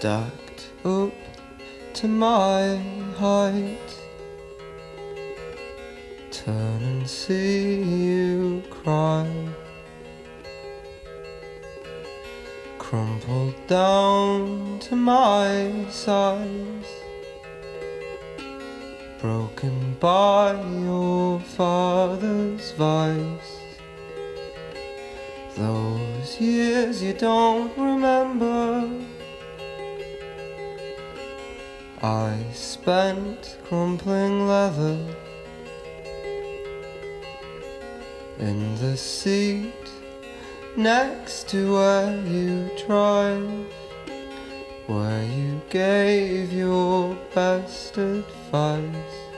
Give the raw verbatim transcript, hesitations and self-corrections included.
stacked up to my height. Turn and see you cry. Crumpled down to my size, broken by your father's vice. Those years you don't remember, I spent crumpling leather in the seat next to where you drive, where you gave your best advice.